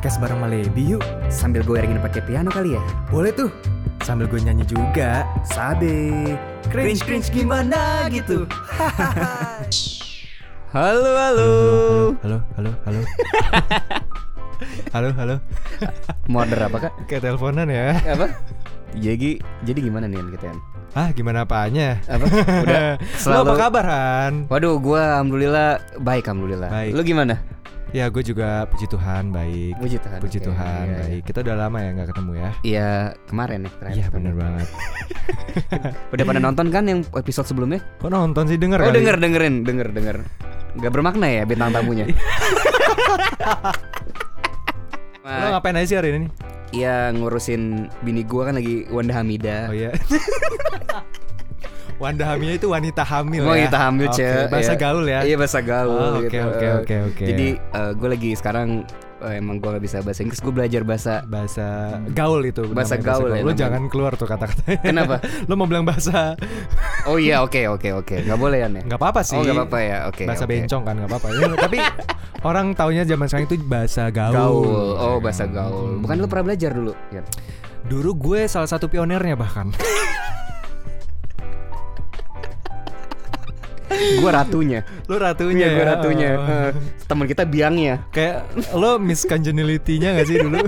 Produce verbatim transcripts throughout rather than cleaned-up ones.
podcast bareng Malebi yuk. Sambil gue ringin pakai piano kali ya? Boleh tuh. Sambil gue nyanyi juga. Sabe. Cringe cringe gimana gitu. Halo halo. Halo halo halo. Halo halo. Mau order apa kak? Kayak teleponan ya. Apa? Jadi jadi gimana nih kita? Ah gimana apanya? Apa? Udah selalu. Lo apa kabar Han? Waduh gue alhamdulillah baik alhamdulillah. Baik. Lu gimana? Ya gue juga puji Tuhan baik. Puji Tuhan. Puji okay. Tuhan iya, baik. Kita udah lama ya nggak ketemu ya? Iya kemarin ya. Iya benar banget. Udah pada nonton kan yang episode sebelumnya? Kok nonton sih denger? Oh kali? denger dengerin denger denger. Gak bermakna ya bintang tamunya. Lo ngapain aja sih hari ini? Iya ngurusin bini gua kan lagi Wanda Hamidah. Oh iya. Wanda Hamidah itu wanita hamil oh, ya. Wanita hamil okay. cewek. Bahasa iya. gaul ya. Iya bahasa gaul. Oh, oke gitu. oke oke oke. Jadi uh, gue lagi sekarang uh, emang gue gak bisa bahasa Inggris, gue belajar bahasa bahasa gaul itu. Bahasa gaul, bahasa gaul. ya. Lo namanya. jangan keluar tuh kata-katanya. Kenapa? Lo mau bilang bahasa. Oh iya oke oke oke. Gak boleh ya nih. Gak apa-apa sih. Oh gak apa-apa ya. Oke. Bahasa okay. bencong kan gak apa-apa. Ya, tapi orang taunya zaman sekarang itu bahasa gaul. Gaul. Oh bahasa gaul. Bukan lo pernah belajar dulu? Ya. Dulu gue salah satu pionirnya bahkan. Gue ratunya. Lo ratunya ya, gue ya? ratunya. Oh. Uh, teman kita biangnya. Kayak lo Miss Congeniality-nya gak sih dulu?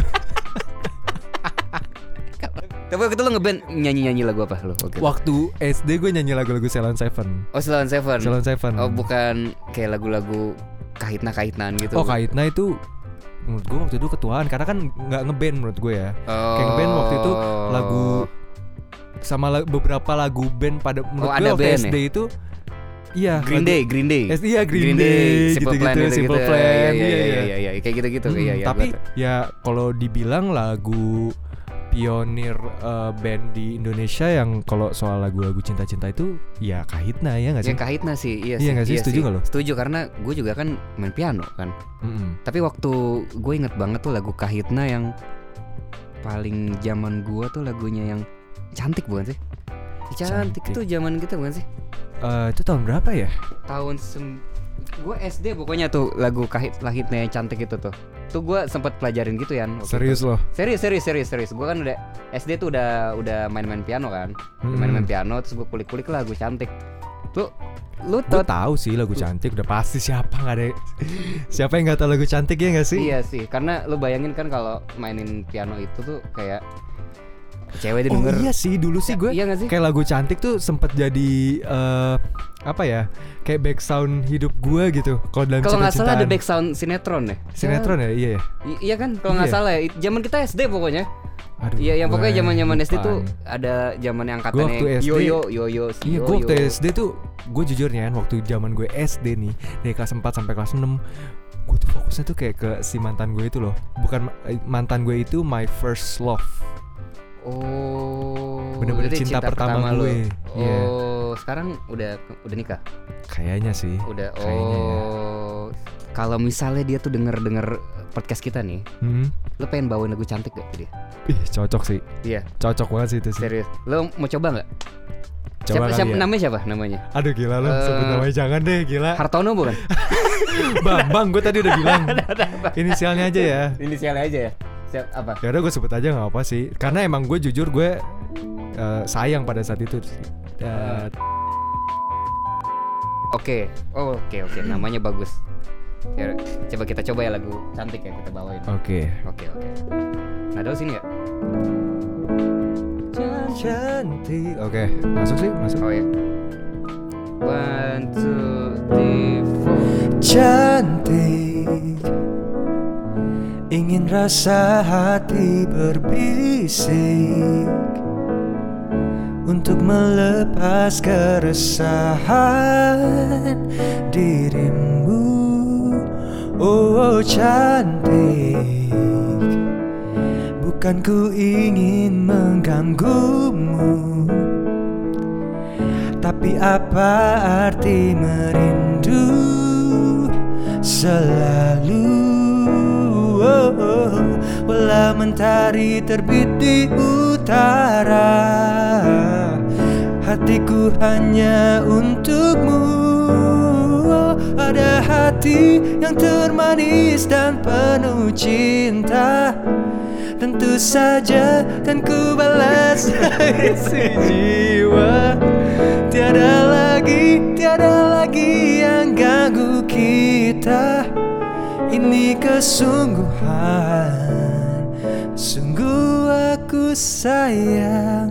Tapi waktu itu lo ngeband nyanyi-nyanyi lagu apa lo? Okay. Waktu S D gue nyanyi lagu-lagu Ceylon Seven. Oh Ceylon Seven. Ceylon Seven. Oh bukan kayak lagu-lagu kahitna-kahitnan gitu. Oh kahitna itu menurut gue waktu itu ketuaan karena kan nggak ngeband menurut gue ya. Oh. Kayak ngeband waktu itu lagu sama lagu, beberapa lagu band pada menurut oh, gue waktu S D ya? itu. Iya. Green lagu, Day, Green Day. S D ya Green, Green Day, Day gitu-gitu, Simple Plan, gitu, Simple gitu. Plan. Iya Iya iya iya iya, iya. kayak gitu-gitu hmm, iya, iya, tapi betul. ya kalau dibilang lagu pionir uh, band di Indonesia yang kalau soal lagu-lagu cinta-cinta itu ya Kahitna ya nggak sih? Ya Kahitna sih, iya, iya sih. Gak sih? Iya Setuju nggak lo? Setuju karena gue juga kan main piano kan. Mm-hmm. Tapi waktu gue inget banget tuh lagu Kahitna yang paling zaman gue tuh lagunya yang cantik bukan sih? Cantik, Cantik. itu zaman kita bukan sih? Uh, itu tahun berapa ya? Tahun sem- gue S D pokoknya tuh lagu Kahit Kahitna yang cantik itu tuh. Tuh gue sempat pelajarin gitu ya. Serius loh? Serius serius serius serius. Gue kan udah S D tuh udah udah main-main piano kan. Hmm. Main-main piano terus gue kulik-kulik lagu cantik. Lu lu Gue tau tahu sih lagu cantik udah pasti siapa nggak ada siapa yang nggak tahu lagu cantik ya nggak sih? Iya sih, karena lu bayangin kan kalau mainin piano itu tuh kayak cewek dia Oh denger. iya sih dulu sih gue Iya gak sih? kayak lagu cantik tuh sempet jadi uh, apa ya kayak back sound hidup gue gitu kalau dalam Kalau nggak salah ada cinta-cintaan. back sound sinetron ya. Sinetron ya iya ya. I- iya kan kalau nggak Iya. salah ya. Zaman kita S D pokoknya. Aduh, Iya yang pokoknya gue zaman-zaman S D tuh lupaan. ada zaman yang Gua angkatannya waktu S D yo yo yo yo. Iya gue waktu S D tuh gue jujurnya kan waktu zaman gue S D nih dari kelas empat sampai kelas enam gue tuh fokusnya tuh kayak ke si mantan gue itu loh. Bukan mantan gue itu my first love. Oh, bener-bener jadi cinta, pertama, lu. gue. Oh, yeah. sekarang udah udah nikah? Kayaknya sih. Udah. Kayaknya ya. Oh, kalau misalnya dia tuh denger-denger podcast kita nih, Hmm. lo pengen bawain lagu cantik gak ke dia? Ih cocok sih. Iya. Cocok banget sih itu sih. Serius. Lo mau coba nggak? Coba Siapa, kali siapa ya. namanya siapa namanya? Aduh gila lo, Uh, sebut namanya jangan deh gila. Hartono bukan? Bambang gue tadi udah bilang. Inisialnya aja ya. Inisialnya aja ya. Siap apa? Ya udah gue sebut aja nggak apa sih. Karena emang gue jujur gue uh, sayang pada saat itu. Uh, Oke. Oh, oke oke. Namanya bagus. Ya, coba kita coba ya lagu cantik ya kita bawain. Oke. Oke oke. Nada lo sini ya? Cantik. Oke, masuk sih, masuk. Oh ya. One two three four. Cantik, ingin rasa hati berbisik untuk melepas keresahan dirimu. Oh cantik, bukan ku ingin mengganggumu, tapi apa arti merindu selalu. Oh, oh, walau mentari terbit di utara, hatiku hanya untukmu. Oh, pada hati yang termanis dan penuh cinta. Tentu saja kan ku balas dari si jiwa. Tiada lagi, tiada lagi yang ganggu kita. Ini kesungguhan, sungguh aku sayang.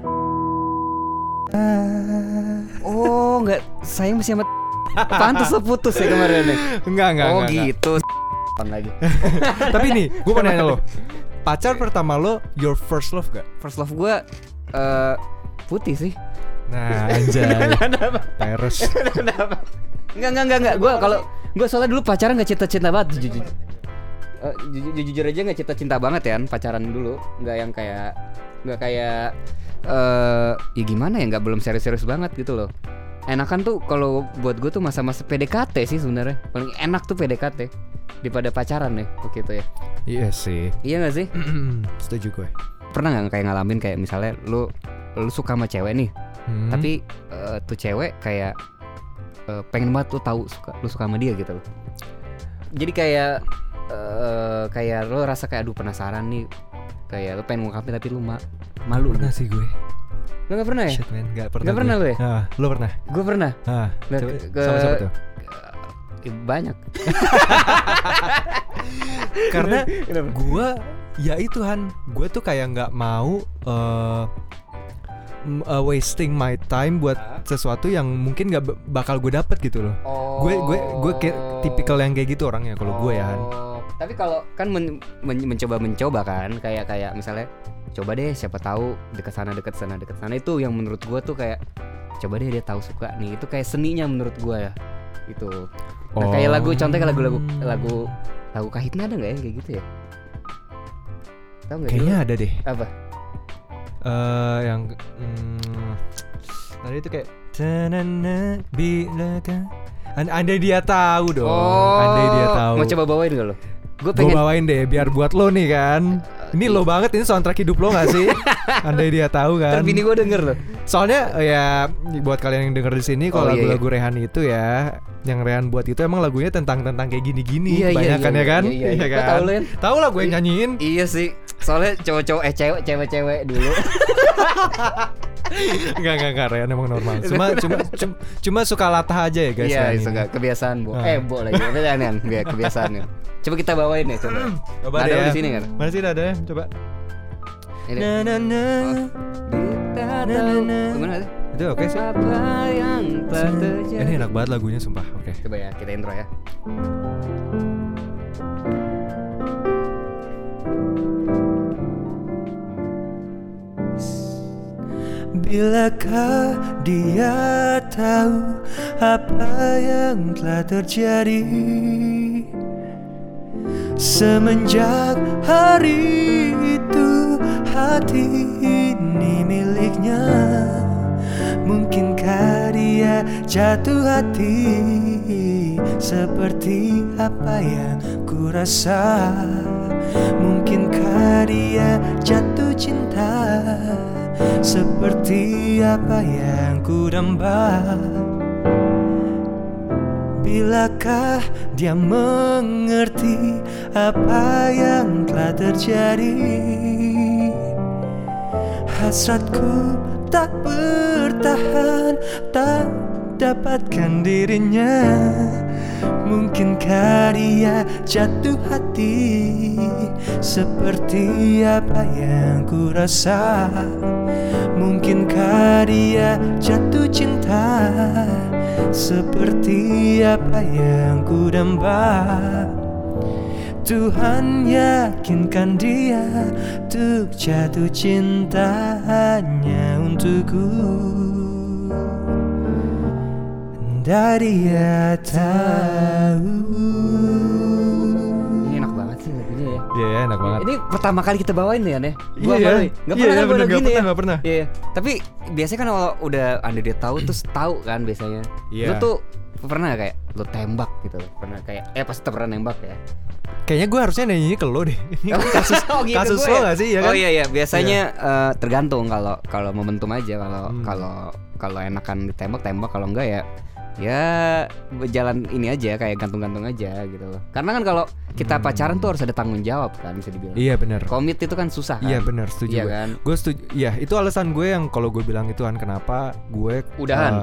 Oh, enggak, sayang masih sama. Pantas lo putus ya kemarin nih. Enggak, enggak, Oh enggak, gitu. Lagi. Tapi nih, gue mau nanya lo, pacar pertama lo your first love gak? First love gue uh, putih sih. Nah, anjay. Terus. Enggak, enggak, enggak, enggak. Gue kalau gue soalnya dulu pacaran nggak cinta-cinta banget. Jujur, uh, jujur, jujur aja nggak cinta-cinta banget ya pacaran dulu. Nggak yang kayak nggak kayak uh, ya gimana ya, nggak belum serius-serius banget gitu loh. Enakan tuh kalau buat gue tuh masa-masa P D K T sih sebenarnya. Paling enak tuh P D K T daripada pacaran ya waktu itu ya. Iya sih. Iya nggak sih? Setuju gue. Pernah nggak kayak ngalamin kayak misalnya lu lu suka sama cewek nih, Hmm. tapi uh, tuh cewek kayak uh, pengen banget lu tahu suka lu suka sama dia gitu loh. Jadi kayak uh, kayak lu rasa kayak aduh penasaran nih, kayak lu pengen ngungkapin tapi lu ma- malu. Pernah sih gue. Lu nggak pernah ya? Shit man, gak pernah. Nggak pernah gue. lu ya? Nah, lo pernah? Gue pernah. Nah, Nah, coba, ke- sama siapa tuh? Eh, banyak. Karena Kenapa? gue, ya itu Han, gue tuh kayak nggak mau uh, m- uh, wasting my time buat sesuatu yang mungkin nggak b- bakal gue dapet gitu loh. Oh. Gue gue gue kayak tipikal yang kayak gitu orangnya kalau gue ya Han. Oh. Tapi kalau kan men- men- mencoba-mencoba kan, kayak kayak misalnya coba deh siapa tahu dekat sana dekat sana dekat sana, itu yang menurut gue tuh kayak coba deh dia tahu suka nih, itu kayak seninya menurut gue ya itu. Nah, Oh. kayak lagu contohnya kayak lagu-lagu lagu lagu Kahitna ada nggak ya kayak gitu ya? Tahu nggak? Kayaknya dulu? ada deh. Apa? Eh yang hmm, tadi itu kayak tanana bila kan An- andai dia tahu dong. Andai dia tahu. Mau coba bawain gak lo? Gue Gue pengen. bawain deh biar buat lo nih kan. Ini lo banget, ini soundtrack hidup lo gak sih? Andai dia tahu kan. Ntar bini gue denger loh. Soalnya ya buat kalian yang denger di sini kalau Oh, iya, lagu-lagu Rehan itu ya, yang Rehan buat itu emang lagunya tentang tentang kayak gini-gini Iya, iya, kebanyakan iya, ya kan? iya, iya, iya. Lo kan? tahu lo, Yan? Tahu lah gue yang nyanyiin. Iya sih. Soalnya cowok-cowok eh cewek cewek-cewek dulu. Enggak enggak enggak Rehan emang normal. Cuma cuma cuma, cuma suka latah aja ya guys. Iya, Rehan itu ini. enggak kebiasaan, Bo. Ah. Eh, Bo lagi. Itu aneh, biar kebiasaan ya. Coba kita bawain ya, coba. Coba Ada deh ya. di sini kan? Mana sih ada ya? Coba. Ini. Na na na. Kita Na, na, tahu. na. Gimana sih? Itu oke sih. Apa yang telah terjadi? Ini enak banget lagunya sumpah. Oke. Coba ya, kita intro ya. Bilakah dia tahu apa yang telah terjadi semenjak hari itu hati ini miliknya. Mungkinkah dia jatuh hati seperti apa yang ku rasa? Mungkinkah dia jatuh cinta seperti apa yang ku damba? Bilakah dia mengerti apa yang telah terjadi? Hasratku tak bertahan, tak dapatkan dirinya. Mungkinkah dia jatuh hati seperti apa yang ku rasa? Mungkinkah dia jatuh cinta seperti apa yang ku damba? Tuhan yakinkan dia untuk jatuh cinta hanya untukku. Dari dia tahu. Ini enak banget sih lagunya ya. Iya yeah, enak banget. Ini pertama kali kita bawain nih ya, Gua Iya, baru iya. Enggak Iya, pernah kan bener, gua nggak gini pernah, ya. nggak pernah. Iya, iya. Tapi biasanya kan kalau udah andai dia tahu terus tahu kan biasanya. Iya. Lu tuh pernah gak kayak lu tembak gitu? Pernah kayak eh pasti pernah nembak ya. Kayaknya gue harusnya nanya ke lo deh. Ini kasus Oh, gitu kasus gue lo ya? gak sih ya kan? Oh iya iya, biasanya eh, tergantung kalau kalau momentum aja, kalau Hmm. kalau kalau enakan ditembak tembak, kalau enggak ya ya jalan ini aja kayak gantung-gantung aja gitu loh. Karena kan kalau kita Hmm. pacaran tuh harus ada tanggung jawab kan bisa dibilang. Iya benar. Komit itu kan susah kan. Iya benar, setuju Iya gue. kan. Gue setuju. Iya, itu alasan gue yang kalau gue bilang itu kan kenapa gue Udahan. uh,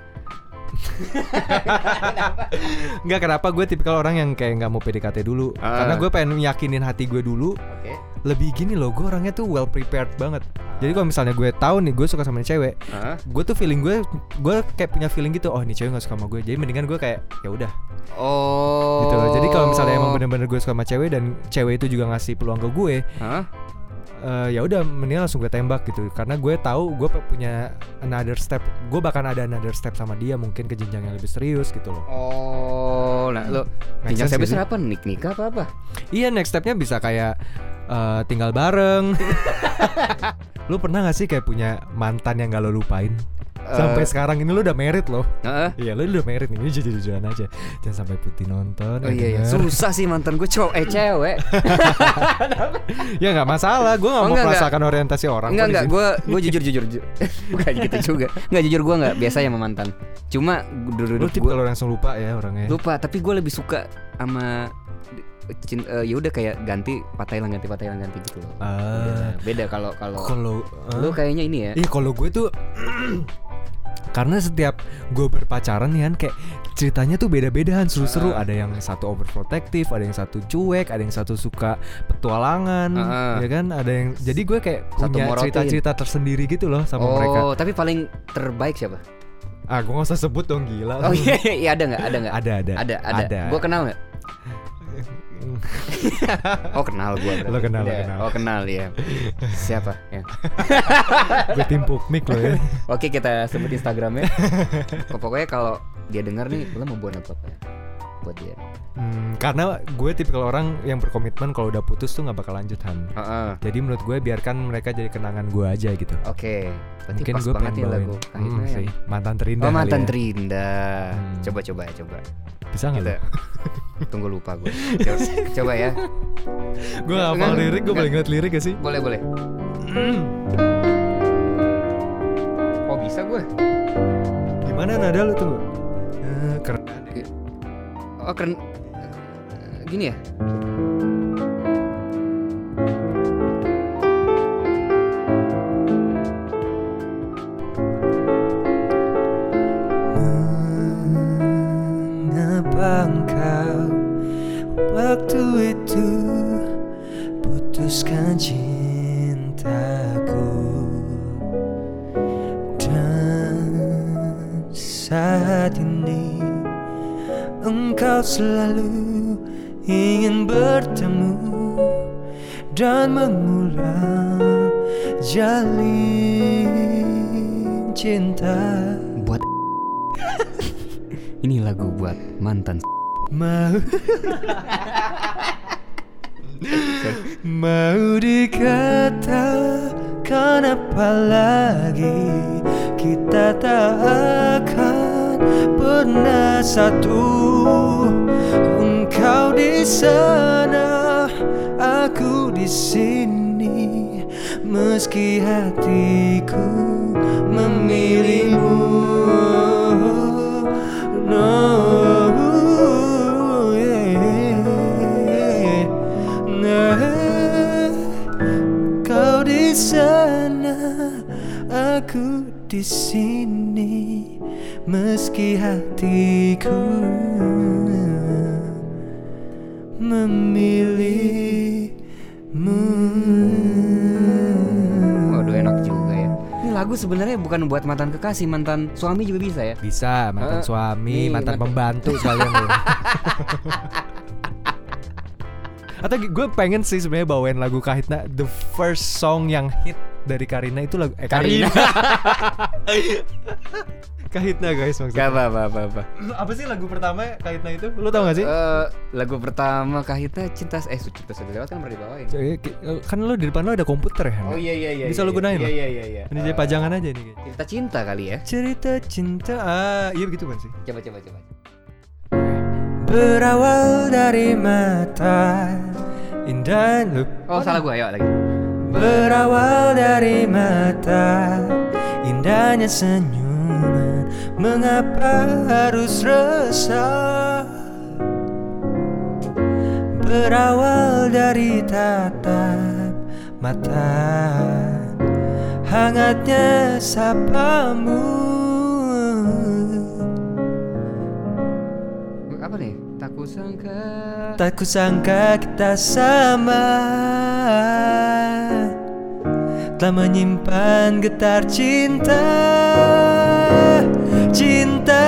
Nggak, kenapa gue tipikal orang yang kayak nggak mau P D K T dulu. Ah. Karena gue pengen yakinin hati gue dulu. Oke. Lebih gini loh, gue orangnya tuh well prepared banget. Jadi kalau misalnya gue tahu nih gue suka sama nih cewek, Hah? gue tuh feeling gue, gue kayak punya feeling gitu. Oh, nih cewek nggak suka sama gue. Jadi mendingan gue kayak ya udah. Oh. Gitu loh. Jadi kalau misalnya emang bener-bener gue suka sama cewek dan cewek itu juga ngasih peluang ke gue, Hah? uh, ya udah mendingan langsung gue tembak gitu. Karena gue tahu gue punya another step. Gue bahkan ada another step sama dia, mungkin ke jenjang yang lebih serius gitu loh. Oh, nah lo Make jenjang sense serius gak sih? apa? Nik nikah apa apa? Iya, next stepnya bisa kayak uh, tinggal bareng. Lu pernah gak sih kayak punya mantan yang gak lo lupain? Sampai Eh. sekarang ini lu udah married loh. Heeh. Iya, lu udah married nih, ini jujur-jujuran aja. Jangan sampai Putih nonton. Oh iya, iya. Susah sih mantan gue cowok eh cewek. Ya nggak masalah, gue nggak Oh, mau enggak, merasakan orientasi orang. Enggak kok di enggak, sini. gue gue jujur jujur ju- bukan gitu juga. Enggak jujur gue enggak biasa ya sama mantan. Cuma dulu Lu tipe gue kalau langsung lupa ya orangnya. lupa, tapi gue lebih suka sama cin- eh, ya udah kayak ganti patah hilang ganti patah hilang ganti gitu loh. Ah. Beda. Beda kalau kalau Kalau lu ah. kayaknya ini ya. Iya, kalau gue tuh karena setiap gue berpacaran nih kan kayak ceritanya tuh beda-bedaan, seru-seru. Ah. Ada yang satu overprotective, ada yang satu cuek, ada yang satu suka petualangan, Ah. ya kan? Ada yang jadi gue kayak Satu punya morotin. cerita-cerita tersendiri gitu loh sama Oh, mereka. tapi paling terbaik siapa? Ah, gue nggak usah sebut dong, gila. Oh iya, iya ada nggak? Ada nggak? Ada, ada, Ada, ada. ada. Gue kenal nggak? Oh kenal gue. Lo kenal, lo kenal. Oh kenal ya. Siapa? Ya. Gue timpuk mic lo ya. Oke kita sebut Instagramnya. Pokoknya kalau dia dengar nih, lo mau buat apa ya? Buat dia. Hmm, karena gue tipikal orang yang berkomitmen kalau udah putus tuh nggak bakal lanjut Han. Heeh. Jadi menurut gue biarkan mereka jadi kenangan gue aja gitu. Oke. Berarti Mungkin pas gue banget pengen ya bawain lagu. hmm, Kahitna sih yang- mantan terindah. Oh kali mantan ya. terindah. Hmm. Coba coba ya coba. Bisa nggak? Kita lo? tunggu lupa gue. Coba, coba ya. Gue nggak hafal Enggak, lirik, gue enggak. boleh inget lirik gak sih? Boleh boleh. Oh bisa gue. Gimana nada lu tunggu? Eh, keren. Oh keren. Gini ya. Mengapa engkau waktu itu putuskan cintaku dan saat ini engkau selalu ingin bertemu dan mengulang jalin cinta. Buat ini lagu buat mantan. Mau Mau dikatakan apa lagi, kita tak akan pernah satu. Engkau di sana, aku di sini, meski hatiku memilihmu. No, yeah. Nah, kau di sana, aku di sini, meski hatiku memilihmu. Waduh enak juga ya. Ini lagu sebenarnya bukan buat mantan kekasih, mantan suami juga bisa ya. Bisa, mantan Eh, suami, nih, mantan mantan- pembantu sekalian loh. Atau gue pengen sih sebenarnya bawain lagu Kahitna, the first song yang hit dari Karina itu lagu eh Karina. Kahitna guys Gak maksudnya. apa apa apa. apa. Apa sih lagu pertama Kahitna itu? Lu tau gak sih? Eh, lagu pertama Kahitna cinta eh cinta sudah lewat kan pernah dibawain. Eh, ki- Kan lu di depan lu ada komputer ya Han? Oh iya iya iya. Bisa iya, lu gunain iya, loh. Iya iya iya. Ini jadi pajangan aja nih. Cerita cinta kali ya. Cerita cinta, ah iya begitu kan sih. Coba coba coba. Berawal dari mata indah lu. Oh salah gua, ayo lagi. Berawal dari mata indahnya senyuman Mengapa harus resah? Berawal dari tatap mata, hangatnya sapamu. Apa nih? Tak kusangka. Tak kusangka kita sama, telah menyimpan getar cinta. Cinta,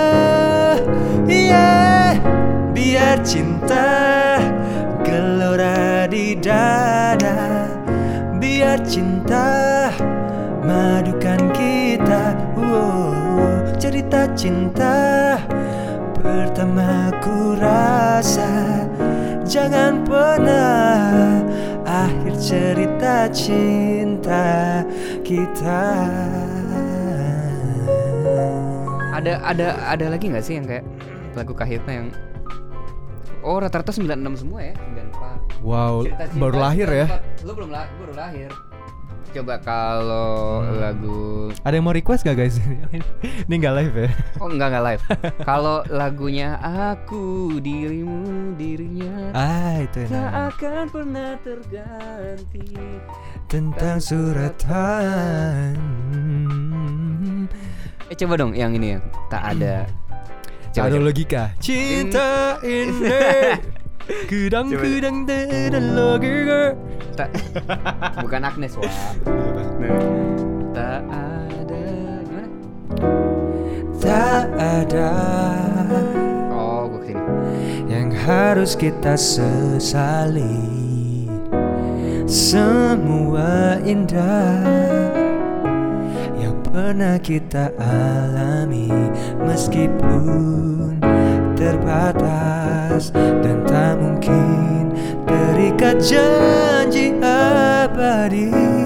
yeah. Biar cinta gelora di dada, biar cinta madukan kita. Wow, cerita cinta pertama ku rasa, jangan pernah akhir cerita cinta kita. Ada ada ada lagi nggak sih yang kayak lagu Kahitna yang oh rata-rata sembilan puluh enam semua ya, sembilan puluh empat. Wow, baru lahir ya. Lu belum lah, baru lahir. Coba kalau hmm. lagu ada yang mau request gak guys? Ini nggak live ya? Oh enggak enggak live. Kalau lagunya aku dirimu dirinya ah itu enak. Tak akan pernah terganti tentang suratan. Eh coba dong yang ini yang tak ada. Coba ada logika. Cinta ini Kudang-kudang dan logika. Tak. Bukan Agnes wah. Tak ada gimana? Tak ada. Oh, gua kesini. Yang harus kita sesali. Semua indah yang pernah kita alami, meskipun terbatas dan tak mungkin terikat janji abadi.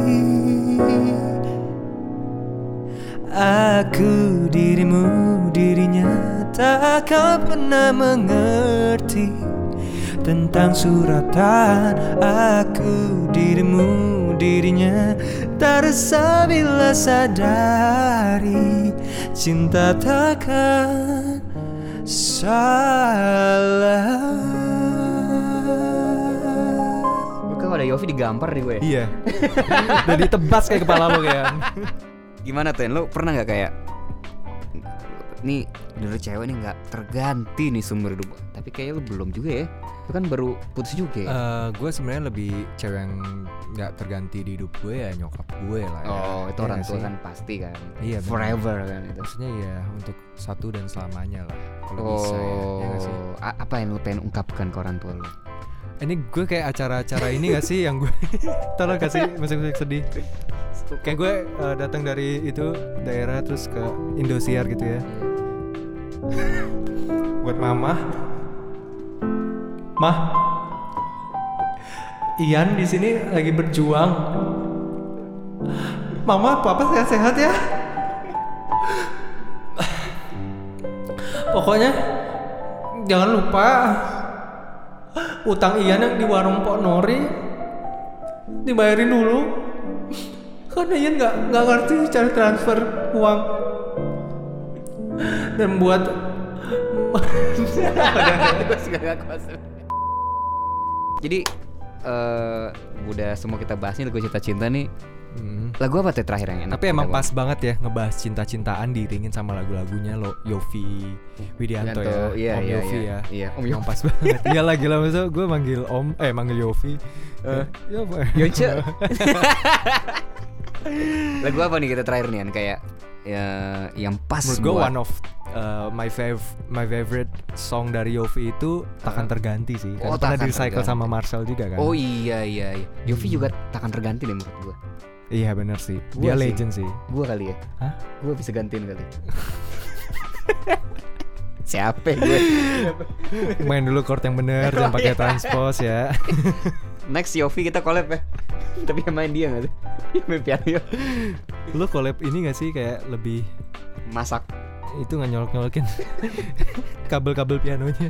Aku dirimu dirinya tak akan pernah mengerti tentang suratan. Aku dirimu dirinya tak resah bila sadari cinta takkan salah. Kalau ada Yofi digampar nih gue. Iya. Udah ditebas kayak kepala lo kayak. Gimana Ten? Lo pernah nggak kayak nih dulu cewek nih nggak terganti nih seumur hidup, tapi kayaknya lo belum juga ya. Lo kan baru putus juga ya. Uh, gue sebenarnya lebih cewek yang nggak terganti di hidup gue ya nyokap gue lah ya. Oh itu ya orang tua sih? kan pasti kan. Iya. Forever bener. Kan itu. Maksudnya ya untuk satu dan selamanya lah. Kalau oh, bisa ya. Ya gak sih? A- apa yang lo pengen ungkapkan ke orang tua lo? Ini gue kayak acara-acara ini gak sih yang gue tolong kasih musik-musik sedih. Kayak gue uh, datang dari itu daerah terus ke Indosiar gitu ya. Buat mama. Mah. Ian di sini lagi berjuang. Mama, papa sehat-sehat ya. Pokoknya jangan lupa utang Ian yang di warung Pok Nori dibayarin dulu. Karena Ian nggak nggak ngerti cara transfer uang. Dan buat jadi uh, udah semua kita bahas nih lagu Cinta Cinta nih. Hmm. Lagu apa tuh terakhir yang enak? Tapi emang pas banget ya ngebahas cinta-cintaan diiringin sama lagu-lagunya lo Yofi Widianto ya, iya, Om iya, Yofi iya. ya. Iya, Om Yofi pas banget. Iya lah gila maksudnya gue manggil Om eh manggil Yofi. Eh, ya apa? Yonce. Lagu apa nih kita terakhir nih kan kayak ya yang pas menurut gue one of uh, my fav my favorite song dari Yofi itu Takkan Terganti sih. Karena Oh, pernah Takkan di recycle Terganti. sama Marcel juga kan. Oh iya iya iya. Yofi juga takkan terganti deh menurut gue. Iya benar sih. Gua Dia sih. legend sih. Gue kali ya. Hah? Gue bisa gantiin kali. Siapa gue? Main dulu chord yang bener, jangan pakai transpose ya. Next Yofi kita collab ya. Tapi yang main dia nggak sih? Yang main piano. Lu collab ini gak sih kayak lebih Masak. itu nggak nyolok-nyolokin kabel-kabel pianonya.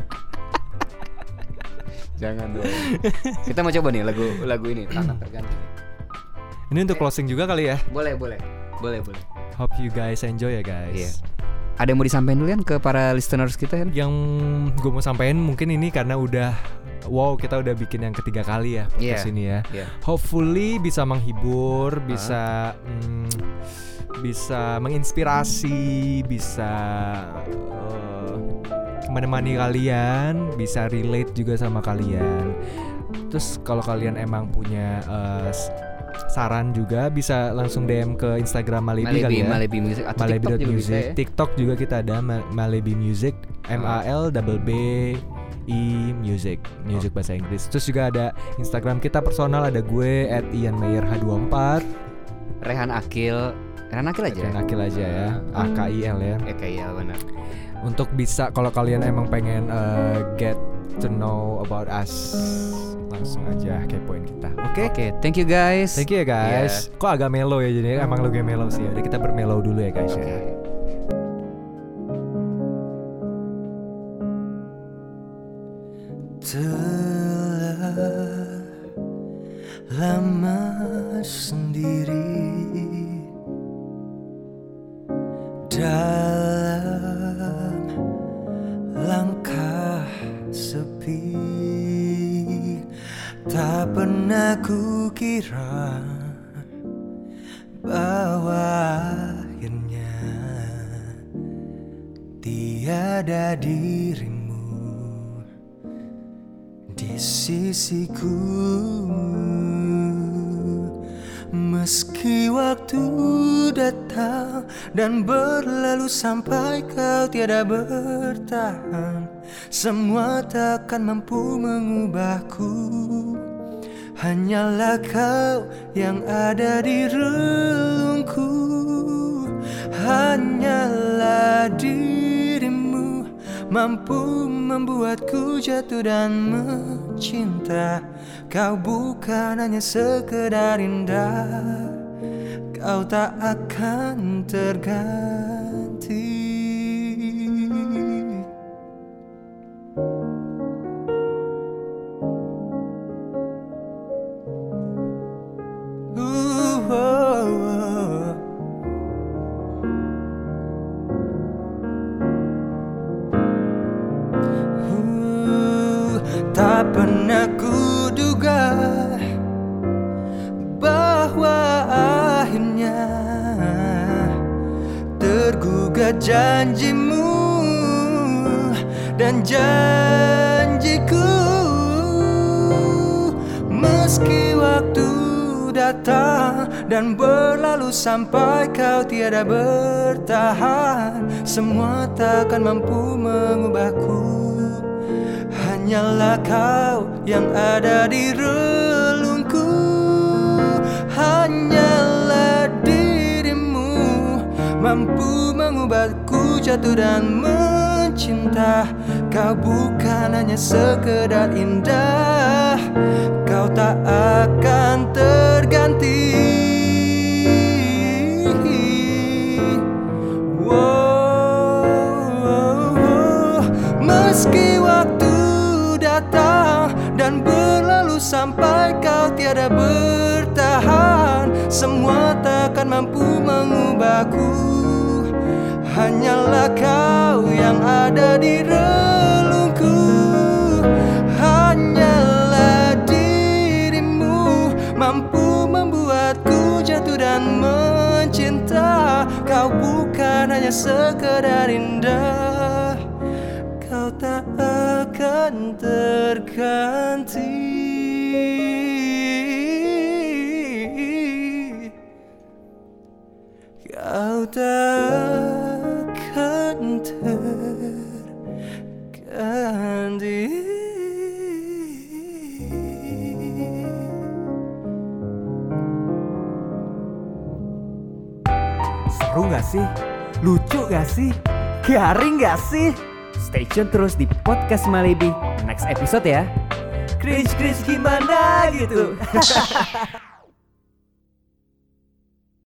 Jangan dong. Kita mau coba nih lagu lagu ini Takkan Terganti. Ini untuk closing juga kali ya. Boleh boleh boleh boleh. Hope you guys enjoy ya guys. Iya. ada yang mau disampaikan dulu kan ke para listeners kita kan? Yang gue mau sampaikan mungkin ini karena udah wow, kita udah bikin yang ketiga kali ya yeah. kesini ya. Yeah. Hopefully bisa menghibur, bisa uh. mm, bisa menginspirasi, bisa uh, menemani kalian, bisa relate juga sama kalian. Terus kalau kalian emang punya uh, saran juga bisa langsung D M ke Instagram Malebi kali ya. Malebi Music atau Malebi TikTok juga Music. bisa ya. TikTok juga kita ada Malebi Music, M A L B B I Music, music bahasa Inggris. Terus juga ada Instagram kita personal, ada gue at Ian Mayer H dua puluh empat, Rehan Akil, Rehan Akil aja. Rehan Akil aja ya, A K I L ya. A K I L benar. Untuk bisa kalau kalian emang pengen uh, get to know about us, langsung aja kepoin kita. Oke. Okay? Oke, okay, thank you guys. Thank you ya guys. Yeah. Kok agak mellow ya jadi emang lu kayak mellow sih. Udah kita bermellow dulu ya guys okay. ya. Telah lama sendiri dalam langkah sepi, tak pernah kukira bahwa akhirnya tiada dirimu di sisiku. Meski waktu datang dan berlalu sampai kau tiada bertahan, semua takkan mampu mengubahku. Hanyalah kau yang ada di relungku. Hanyalah dirimu mampu membuatku jatuh dan mencinta. Kau bukan hanya sekedar indah, kau tak akan terganti. Uh, oh, oh. Uh, tak pernah kuduga bahwa akhirnya tergugat janjimu dan janjiku. Meski waktu datang dan berlalu sampai kau tiada bertahan, semua takkan mampu mengubahku. Hanyalah kau yang ada di relungku. Hanyalah dirimu mampu mengubahku jatuh dan mencinta. Kau bukan hanya sekedar indah, kau tak akan terganti. Wow, meski waktu datang dan berlalu sampai kau tiada bertahan, semua takkan mampu mengubahku. Hanyalah kau yang ada di relungku. Hanyalah dirimu mampu membuatku jatuh dan mencinta. Kau bukan hanya sekedar indah, kau tak akan terganti. Kau tak akan terganti. Seru gak sih? Lucu gak sih? Garing gak sih? Stay tune terus di Podcast Malebi next episode ya. Cringe-cringe gimana gitu.